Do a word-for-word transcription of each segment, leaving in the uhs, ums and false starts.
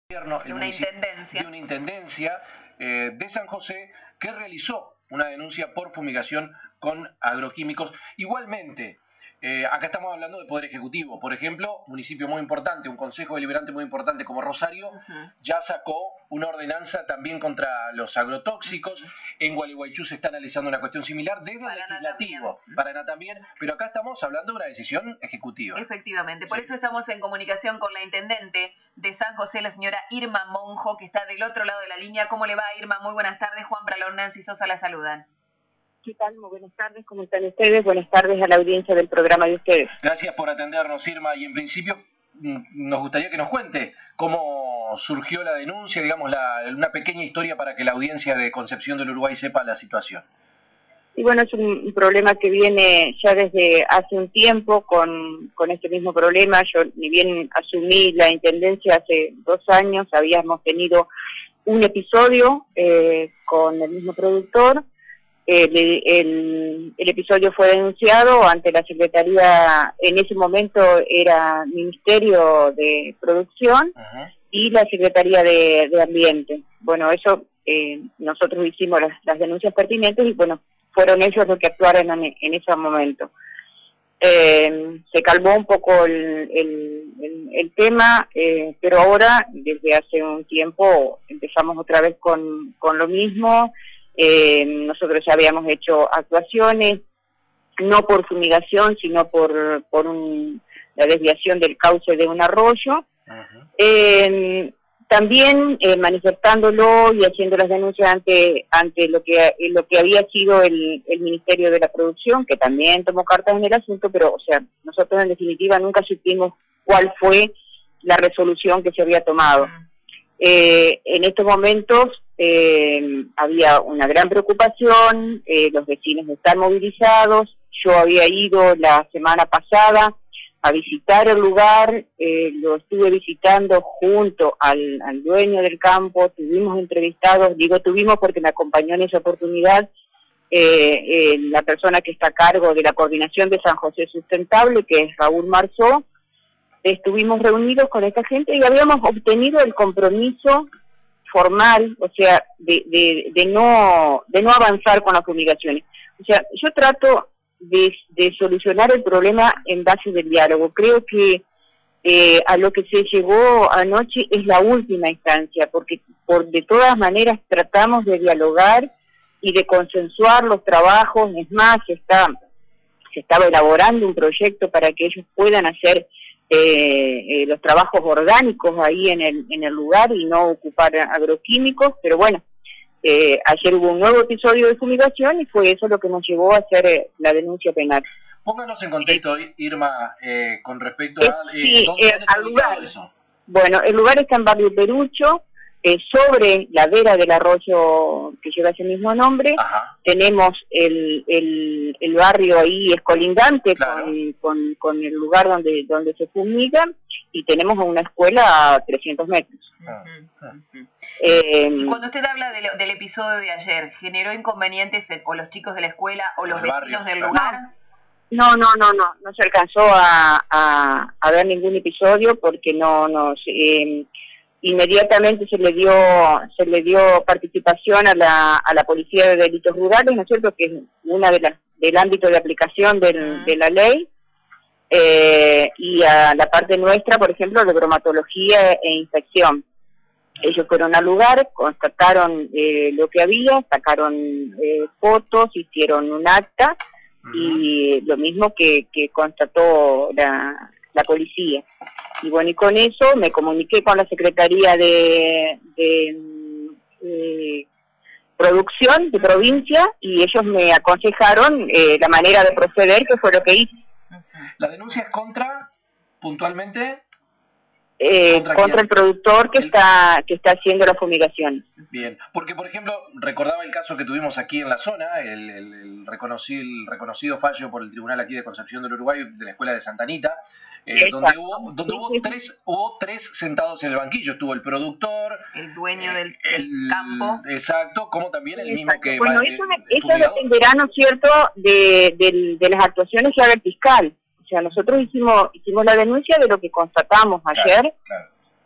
gobierno, de una intendencia, de, una intendencia eh, de San José, que realizó una denuncia por fumigación con agroquímicos. Igualmente, eh, acá estamos hablando de Poder Ejecutivo. Por ejemplo, municipio muy importante, un consejo deliberante muy importante como Rosario, uh-huh. ya sacó una ordenanza también contra los agrotóxicos. Uh-huh. En Gualeguaychú se está analizando una cuestión similar desde el legislativo. También. Paraná también, pero acá estamos hablando de una decisión ejecutiva. Efectivamente, por sí. eso estamos en comunicación con la intendente de San José, la señora Irma Monjo, que está del otro lado de la línea. ¿Cómo le va, Irma? Muy buenas tardes. Juan Pralón, Nancy Sosa la saludan. ¿Qué tal? Muy buenas tardes, ¿cómo están ustedes? Buenas tardes a la audiencia del programa de ustedes. Gracias por atendernos, Irma, y en principio nos gustaría que nos cuente cómo surgió la denuncia, digamos, la, una pequeña historia para que la audiencia de Concepción del Uruguay sepa la situación. Y bueno, es un problema que viene ya desde hace un tiempo con, con este mismo problema. Yo, ni bien asumí la intendencia hace dos años, habíamos tenido un episodio eh, con el mismo productor. El, el, el episodio fue denunciado ante la Secretaría, en ese momento era Ministerio de Producción, uh-huh. y la Secretaría de, de Ambiente. Bueno, eso eh, nosotros hicimos las, las denuncias pertinentes y bueno, fueron ellos los que actuaron en, en ese momento. Eh, se calmó un poco el, el, el, el tema, eh, pero ahora, desde hace un tiempo, empezamos otra vez con, con lo mismo. Eh, nosotros ya habíamos hecho actuaciones, no por fumigación, sino por, por un, la desviación del cauce de un arroyo. Uh-huh. Eh, también eh, manifestándolo y haciendo las denuncias ante ante lo que lo que había sido el, el Ministerio de la Producción, que también tomó cartas en el asunto, pero o sea, nosotros en definitiva nunca supimos cuál fue la resolución que se había tomado. Uh-huh. Eh, en estos momentos eh, había una gran preocupación, eh, los vecinos están movilizados. Yo había ido la semana pasada a visitar el lugar, eh, lo estuve visitando junto al, al dueño del campo, tuvimos entrevistados, digo tuvimos porque me acompañó en esa oportunidad eh, eh, la persona que está a cargo de la coordinación de San José Sustentable, que es Raúl Marzó. Estuvimos reunidos con esta gente y habíamos obtenido el compromiso formal, o sea, de, de, de no de no avanzar con las fumigaciones. O sea, yo trato de, de solucionar el problema en base del diálogo. Creo que eh, a lo que se llegó anoche es la última instancia, porque por de todas maneras tratamos de dialogar y de consensuar los trabajos. Es más, se está se estaba elaborando un proyecto para que ellos puedan hacer Eh, eh, los trabajos orgánicos ahí en el en el lugar y no ocupar agroquímicos, pero bueno, eh, ayer hubo un nuevo episodio de fumigación y fue eso lo que nos llevó a hacer eh, la denuncia penal. Pónganos en contexto, eh, Irma, eh, con respecto eh, a... Eh, sí, ¿dónde eh, al lugar. Eso? Bueno, el lugar está en Barrio Perucho, eh, sobre la vera del arroyo que lleva ese mismo nombre. Ajá. Tenemos el, el, el barrio ahí es colindante, claro, con, con, con el lugar donde, donde se fumiga, y tenemos una escuela a trescientos metros. Uh-huh. Eh, y cuando usted habla de lo, del episodio de ayer, ¿generó inconvenientes en, o los chicos de la escuela o los vecinos barrio, del lugar? No, no, no, no, no se alcanzó a, a, a ver ningún episodio porque no nos... Eh, inmediatamente se le dio se le dio participación a la a la Policía de Delitos Rurales, ¿no es cierto?, que es una de las del ámbito de aplicación del, uh-huh. de la ley, eh, y a la parte nuestra, por ejemplo, de bromatología e inspección. Ellos fueron al lugar, constataron eh, lo que había, sacaron eh, fotos, hicieron un acta, uh-huh. y lo mismo que, que constató la, la policía. Y bueno, y con eso me comuniqué con la Secretaría de, de, de Producción de provincia y ellos me aconsejaron eh, la manera de proceder, que fue lo que hice. ¿La denuncia es contra, puntualmente? Eh, contra contra el productor que el... está que está haciendo la fumigación. Bien, porque por ejemplo, recordaba el caso que tuvimos aquí en la zona, el, el, el, reconocido, el reconocido fallo por el tribunal aquí de Concepción del Uruguay de la escuela de Santa Anita, Eh, donde hubo, donde hubo tres hubo tres sentados en el banquillo. Estuvo el productor, el dueño eh, del el, campo, exacto, como también el exacto. mismo que... Bueno, el, eso, el eso dependerá, ¿no es cierto?, de, de, de las actuaciones que haga el fiscal. O sea, nosotros hicimos hicimos la denuncia de lo que constatamos ayer, claro, claro.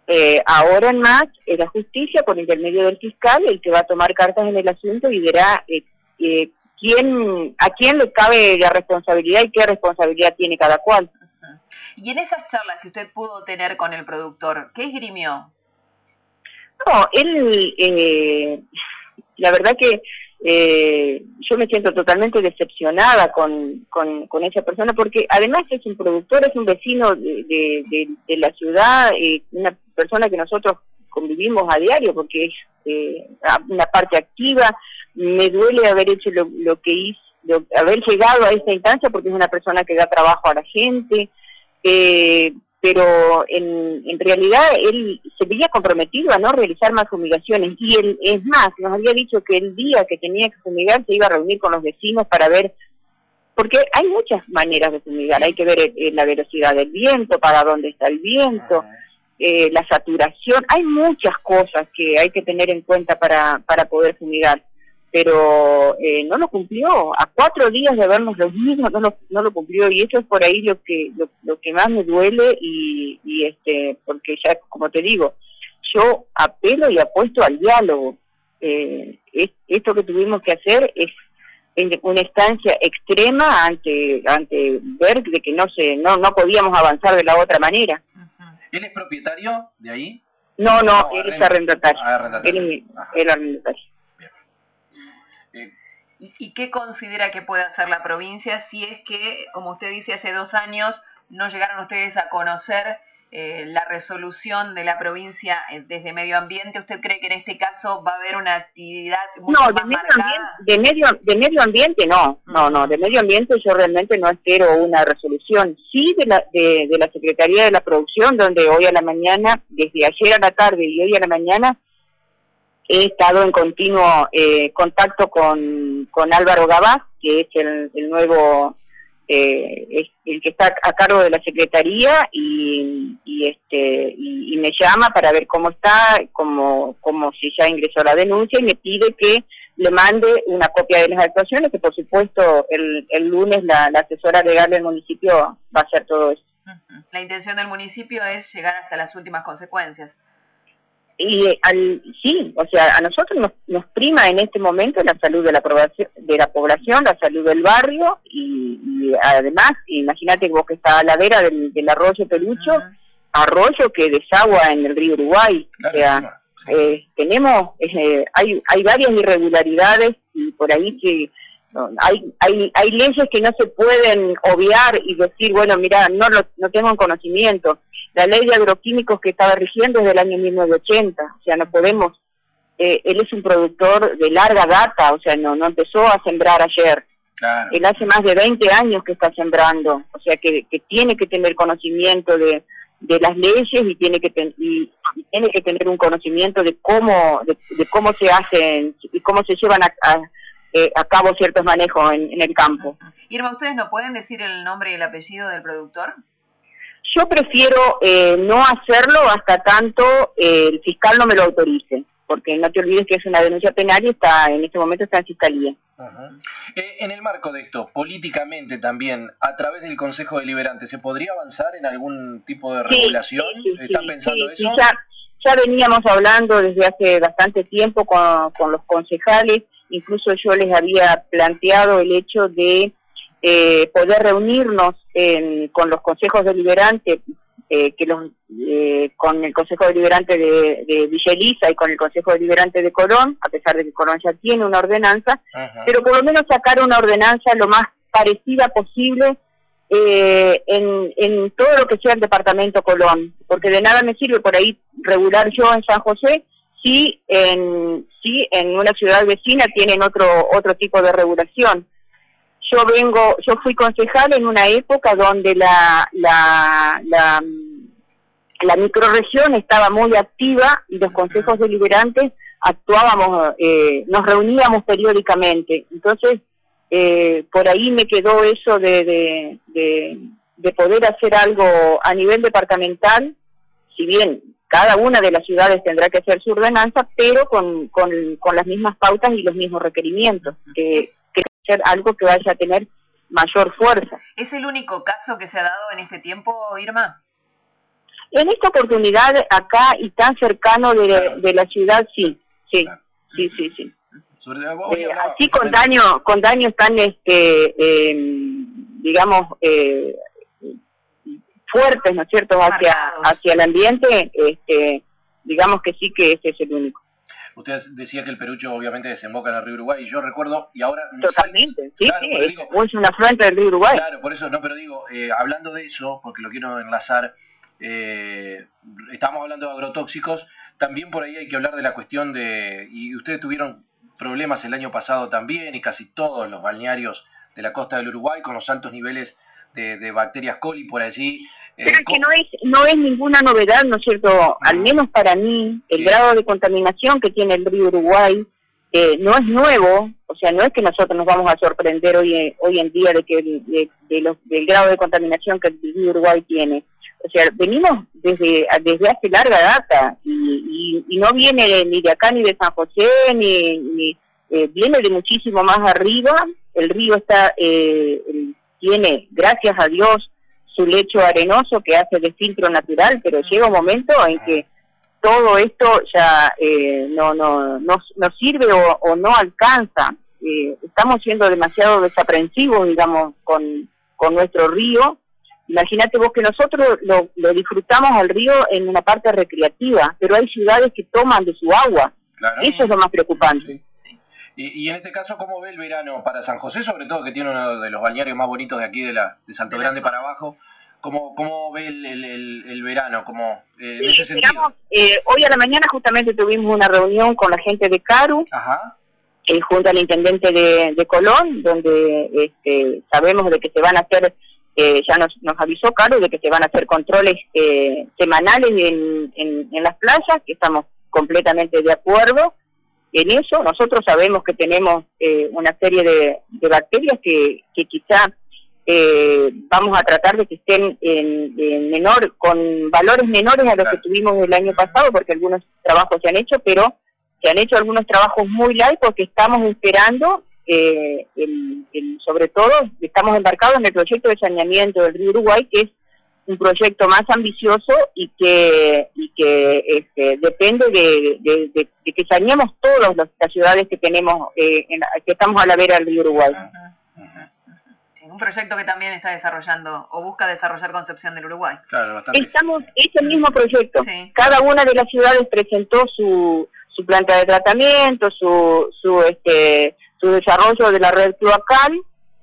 eh, ahora en más es la justicia, por intermedio del fiscal, el que va a tomar cartas en el asunto y verá eh, eh, quién, a quién le cabe la responsabilidad y qué responsabilidad tiene cada cual. Y en esas charlas que usted pudo tener con el productor, ¿qué esgrimió? No, él, eh, la verdad que eh, yo me siento totalmente decepcionada con, con, con esa persona, porque además es un productor, es un vecino de, de, de, de la ciudad, eh, una persona que nosotros convivimos a diario, porque es eh, una parte activa. Me duele haber hecho lo, lo que hice, lo, haber llegado a esa instancia, porque es una persona que da trabajo a la gente, eh, pero en, en realidad él se veía comprometido a no realizar más fumigaciones, y él, es más, nos había dicho que el día que tenía que fumigar se iba a reunir con los vecinos para ver, porque hay muchas maneras de fumigar, hay que ver eh, la velocidad del viento, para dónde está el viento, eh, la saturación, hay muchas cosas que hay que tener en cuenta para, para poder fumigar, pero eh, no lo cumplió. A cuatro días de vernos los mismos no lo, no lo cumplió, y eso es por ahí lo que lo, lo que más me duele, y, y este porque ya, como te digo, yo apelo y apuesto al diálogo. Eh, es, esto que tuvimos que hacer es una instancia extrema ante ante ver de que no se no no podíamos avanzar de la otra manera. ¿Él es propietario de ahí? No, no, no él es arrendatario. Ah, arrendatario. Él es el arrendatario. Eh, ¿Y, ¿Y qué considera que puede hacer la provincia si es que, como usted dice, hace dos años no llegaron ustedes a conocer eh, la resolución de la provincia eh, desde Medio Ambiente? ¿Usted cree que en este caso va a haber una actividad mucho no, más de medio marcada? Ambiente, de, medio, de medio ambiente no, no, no, de medio ambiente yo realmente no espero una resolución. Sí de la, de, de la Secretaría de la Producción, donde hoy a la mañana, desde ayer a la tarde y hoy a la mañana, he estado en continuo eh, contacto con, con Álvaro Gabás, que es el, el nuevo, eh, es el que está a cargo de la Secretaría, y, y este y, y me llama para ver cómo está, cómo, cómo si ya ingresó la denuncia, y me pide que le mande una copia de las actuaciones, que por supuesto el, el lunes la, la asesora legal del municipio va a hacer todo eso. La intención del municipio es llegar hasta las últimas consecuencias. Y al, sí, o sea, a nosotros nos, nos prima en este momento la salud de la población, de la población, la salud del barrio, y, y además, imagínate vos que está a la vera del, del arroyo Pelucho, uh-huh. arroyo que desagua en el río Uruguay. Claro, o sea, claro, sí. eh, tenemos, eh, hay, hay varias irregularidades, y por ahí que no, hay, hay, hay leyes que no se pueden obviar y decir, bueno, mira, no lo, no tengo conocimiento. La ley de agroquímicos que estaba rigiendo es del año mil novecientos ochenta, o sea, no podemos, eh, él es un productor de larga data, o sea, no no empezó a sembrar ayer, claro. Él hace más de veinte años que está sembrando, o sea, que, que tiene que tener conocimiento de, de las leyes, y tiene que ten, y, y tiene que tener un conocimiento de cómo de, de cómo se hacen y cómo se llevan a, a, eh, a cabo ciertos manejos en, en el campo. Irma, ¿ustedes no pueden decir el nombre y el apellido del productor? Yo prefiero eh, no hacerlo hasta tanto eh, el fiscal no me lo autorice, porque no te olvides que es una denuncia penal y está en este momento está en fiscalía. Uh-huh. eh, en el marco de esto, políticamente también, a través del Consejo Deliberante, ¿se podría avanzar en algún tipo de regulación? Sí, sí, sí, ¿Están sí, pensando sí, eso? Sí, ya, ya veníamos hablando desde hace bastante tiempo con, con los concejales, incluso yo les había planteado el hecho de Eh, poder reunirnos en, con los consejos deliberantes, eh, que los, eh, con el Consejo Deliberante de, de Villa Elisa y con el Consejo Deliberante de Colón, a pesar de que Colón ya tiene una ordenanza, uh-huh. pero por lo menos sacar una ordenanza lo más parecida posible eh, en, en todo lo que sea el departamento Colón, porque de nada me sirve por ahí regular yo en San José si en, si en una ciudad vecina tienen otro, otro tipo de regulación. Yo vengo, yo fui concejal en una época donde la la la, la microrregión estaba muy activa y los consejos deliberantes actuábamos, eh, nos reuníamos periódicamente. Entonces, eh, por ahí me quedó eso de, de, de, de poder hacer algo a nivel departamental, si bien cada una de las ciudades tendrá que hacer su ordenanza, pero con, con, con las mismas pautas y los mismos requerimientos, que ser algo que vaya a tener mayor fuerza. ¿Es el único caso que se ha dado en este tiempo, Irma? En esta oportunidad, acá y tan cercano de, claro. de la ciudad, sí, sí, claro. sí, sí, sí. Sobre, eh, así con daño, con daños tan, este, eh, digamos, eh, fuertes, ¿no es cierto?, hacia, hacia el ambiente, este, digamos que sí que ese es el único. Usted decía que el Perucho obviamente desemboca en el río Uruguay, y yo recuerdo, y ahora... Totalmente, sí, claro, sí, es, digo, es una afluente del río Uruguay. Claro, por eso, no, pero digo, eh, hablando de eso, porque lo quiero enlazar, eh, estamos hablando de agrotóxicos, también por ahí hay que hablar de la cuestión de, y ustedes tuvieron problemas el año pasado también, y casi todos los balnearios de la costa del Uruguay, con los altos niveles de, de bacterias coli por allí. Pero es que no es, no es ninguna novedad, ¿no es cierto? Al menos para mí, el sí. grado de contaminación que tiene el río Uruguay eh, no es nuevo, o sea, no es que nosotros nos vamos a sorprender hoy, hoy en día de que de, de los, del grado de contaminación que el río Uruguay tiene. O sea, venimos desde, desde hace larga data y, y, y no viene de, ni de acá ni de San José, ni, ni eh, viene de muchísimo más arriba. El río está eh, tiene, gracias a Dios, su lecho arenoso que hace de filtro natural, pero llega un momento en que todo esto ya eh, no, no, no, no sirve o, o no alcanza. Eh, estamos siendo demasiado desaprensivos, digamos, con, con nuestro río. Imagínate vos que nosotros lo, lo disfrutamos al río en una parte recreativa, pero hay ciudades que toman de su agua. Claro. Eso es lo más preocupante. Sí. Y, y en este caso, ¿cómo ve el verano para San José, sobre todo que tiene uno de los balnearios más bonitos de aquí, de la de Salto Grande para abajo? ¿Cómo, cómo ve el, el, el, el verano? ¿Cómo, eh, en sí, ese sentido? Digamos, eh, hoy a la mañana justamente tuvimos una reunión con la gente de Caru, Ajá. Eh, junto al intendente de, de Colón, donde este, sabemos de que se van a hacer, eh, ya nos, nos avisó Caru, de que se van a hacer controles eh, semanales en, en, en las playas, que estamos completamente de acuerdo en eso. Nosotros sabemos que tenemos eh, una serie de, de bacterias que, que quizá eh, vamos a tratar de que estén en, en menor, con valores menores a los que tuvimos el año pasado, porque algunos trabajos se han hecho, pero se han hecho algunos trabajos muy light porque estamos esperando, eh, el, el, sobre todo, estamos embarcados en el proyecto de saneamiento del río Uruguay, que es un proyecto más ambicioso y que y que este, depende de, de, de, de que saneemos todas las ciudades que tenemos, eh, en, que estamos a la vera del río Uruguay. Uh-huh. Uh-huh. Un proyecto que también está desarrollando o busca desarrollar Concepción del Uruguay. Claro, bastante. Estamos, es el mismo proyecto. Sí. Cada una de las ciudades presentó su su planta de tratamiento, su su este su desarrollo de la red cloacal.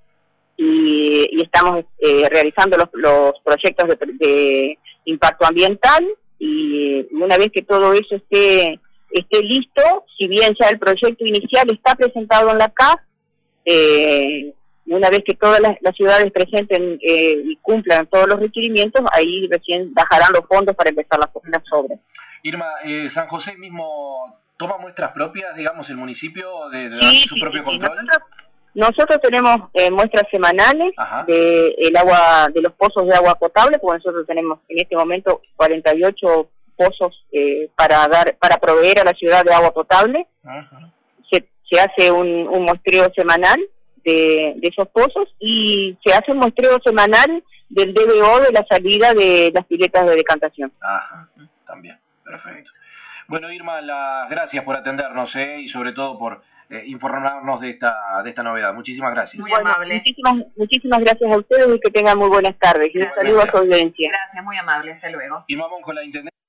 Y, y estamos eh, realizando los, los proyectos de, de impacto ambiental, y una vez que todo eso esté esté listo, si bien ya el proyecto inicial está presentado en la C A F, eh, una vez que todas las, las ciudades presenten eh, y cumplan todos los requerimientos, ahí recién bajarán los fondos para empezar las, las obras. Irma, eh, San José mismo toma muestras propias, digamos, el municipio de, de sí, su sí, propio sí, control. Nosotros, Nosotros tenemos eh, muestras semanales Ajá. de el agua, de los pozos de agua potable, porque nosotros tenemos en este momento cuarenta y ocho pozos eh, para dar, para proveer a la ciudad de agua potable. Ajá. Se, se hace un, un muestreo semanal de, de esos pozos, y se hace un muestreo semanal del D B O de la salida de las piletas de decantación. Ajá, también, perfecto. Bueno, Irma, las gracias por atendernos, ¿eh? Y sobre todo por eh, informarnos de esta de esta novedad. Muchísimas gracias. Muy bueno, amable. Muchísimas, muchísimas gracias a ustedes y que tengan muy buenas tardes. Y un saludo a su audiencia. Gracias, muy amable. Hasta luego. Irma Monjo, la intendente.